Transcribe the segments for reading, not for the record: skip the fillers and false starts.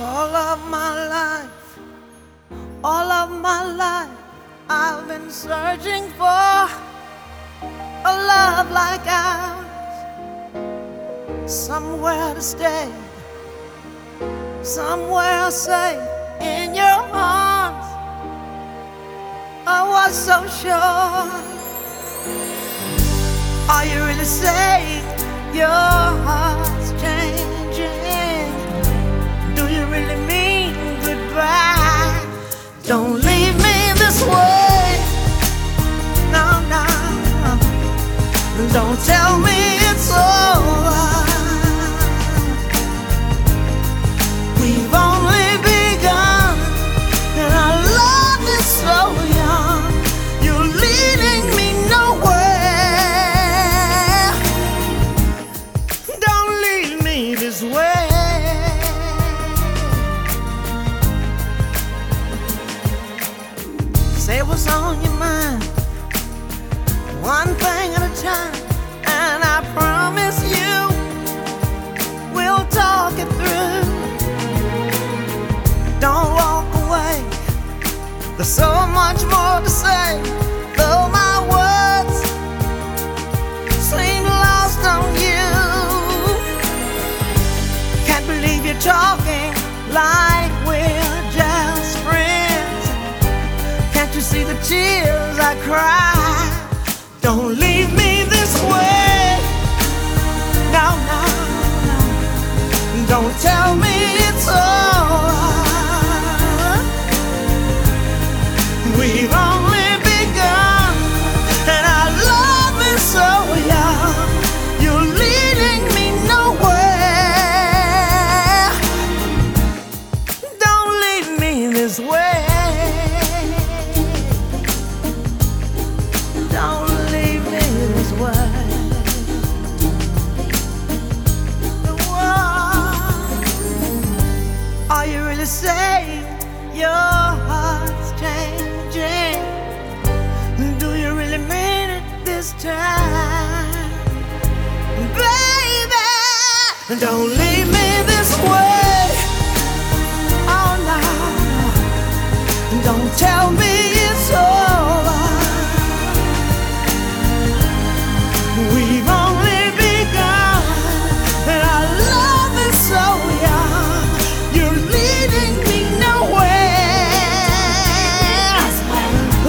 All of my life, I've been searching for a love like ours, somewhere to stay, somewhere safe in your arms. I was so sure. Are you really saying your heart's changing? Do you really mean goodbye? Don't leave me this way. No, no. Don't tell me it's over. We've only begun, and our love is so young. You're leading me nowhere. Don't leave me this way. Say what's on your mind, one thing at a time, and I promise you we'll talk it through. Don't walk away, there's so much more to say, though my words seem lost on you. Can't believe you're talking like we're just friends. Can't you see the tears I cry? Don't leave me this way. No, no, no. Don't tell me it's over. We've only begun, and our love is so young. You're leading me nowhere. Don't leave me this way. Don't leave me this way. Are you really saying your heart's changing? Do you really mean it this time? Baby, don't leave me this way. Oh no, don't tell me it's over. We've only begun, and our love is so young. You're leading me nowhere. Oh,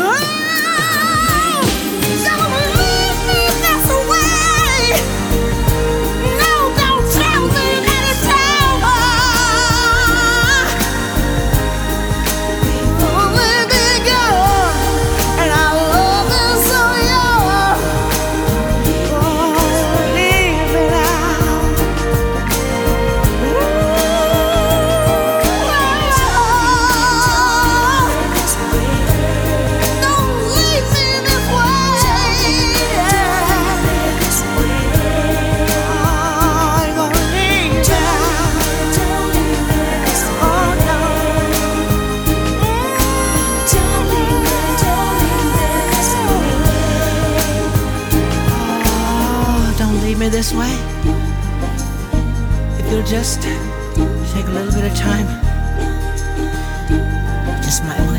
don't leave me this way. No, don't tell me that it's over. We've only begun, and our love is so young. Me this way. If you'll just take a little bit of time, just might